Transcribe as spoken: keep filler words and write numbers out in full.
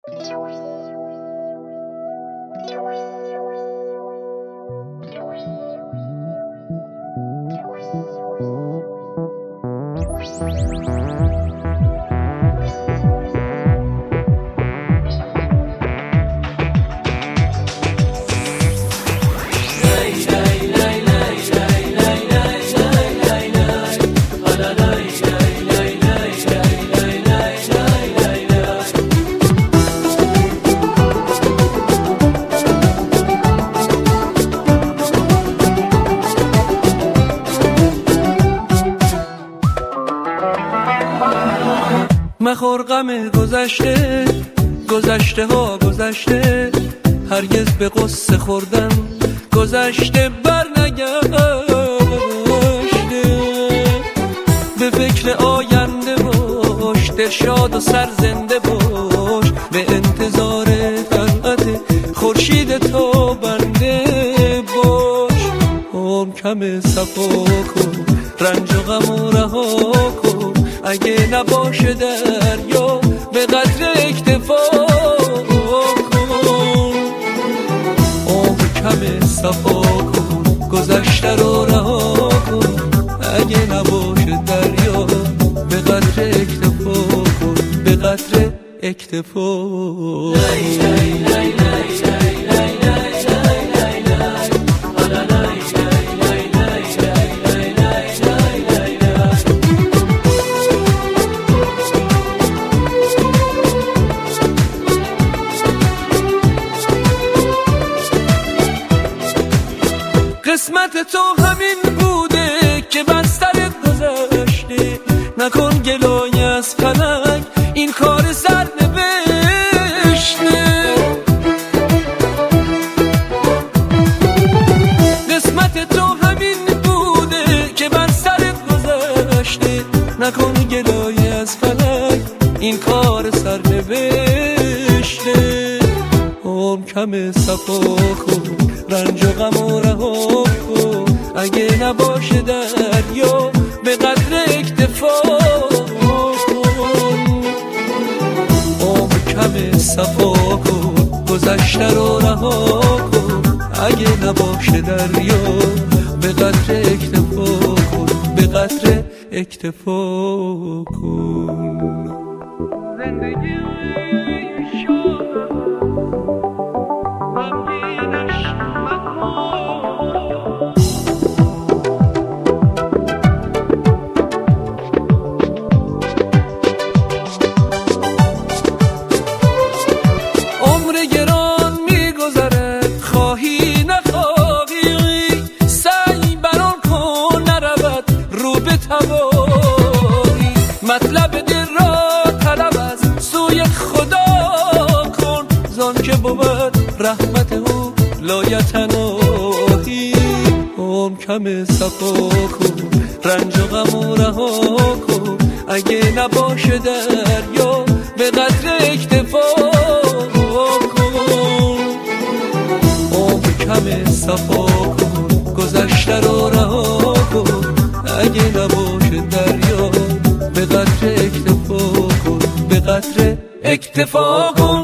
مخور غم گذشته، گذشته ها گذشته، هرگز به قصه خوردن گذشته بر نگشته. به فکر آینده باش، دلشاد و سرزنده باش، به انتظار طلعت خورشید تو بنده باش. عمر کم صفا کن، رنج و غم و رها کن، اگه نباشه دریا به قدر اکتفا کن. عمر کم صفا کن، گذشته رو رها کن، اگه نباشه دریا به قدر اکتفا کن، به قدر اکتفا. لای لای لای لای لای لای قسمت تو همین بوده که بستر گذشته، نکن گلای از فلک این کار سرنوشته. قسمت تو همین بوده که بستر گذشته، نکن گلای از فلک این کار سرنوشته. عمر کم صفا کن، رنج و غم و رها کن، اگه نباشه دریا به قدر اکتفا کن. عمر کم صفا کن، گذشته رو رها کن، اگه نباشه دریا به قدر اکتفا کن، به قدر اکتفا کن. زندگی مطلب دل را طلب از سوی خدا کن، زان که بود رحمت او لایتناهی. عمر کم صفا کن، رنج و غم و رها کن، اگه نباشه دریا به قدر اکتفا کن. عمر کم صفا کن، گذشته رو رها کن، اگه نباشه دریا به قدر اکتفا کن، به قدر اکتفا کن.